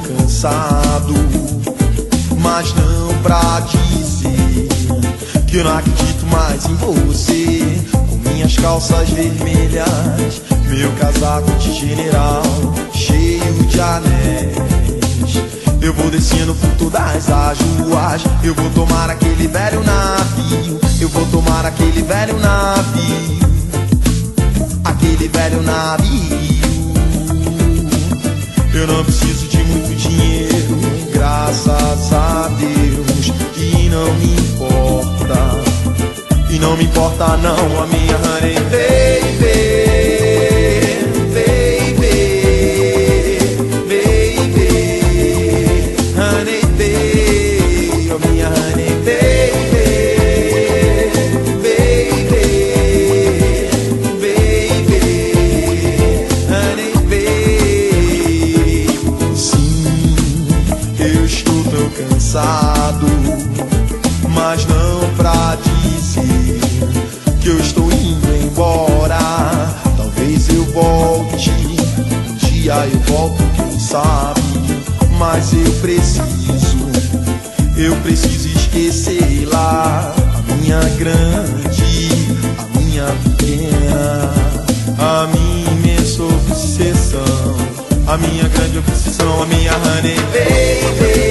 cansado, mas não pra dizer que eu não acredito mais em você. Com minhas calças vermelhas, meu casaco de general cheio de anéis, eu vou descendo por todas as ruas. Eu vou tomar aquele velho navio, eu vou tomar aquele velho navio, aquele velho navio. Eu não preciso de muito dinheiro, graças a Deus, e não me importa. E não me importa não a minha honey baby. Cansado, mas não pra dizer que eu estou indo embora. Talvez eu volte, um dia eu volto, quem sabe. Mas eu preciso esquecer lá a minha grande, a minha pequena, a minha imensa obsessão, a minha grande obsessão, a minha honey baby.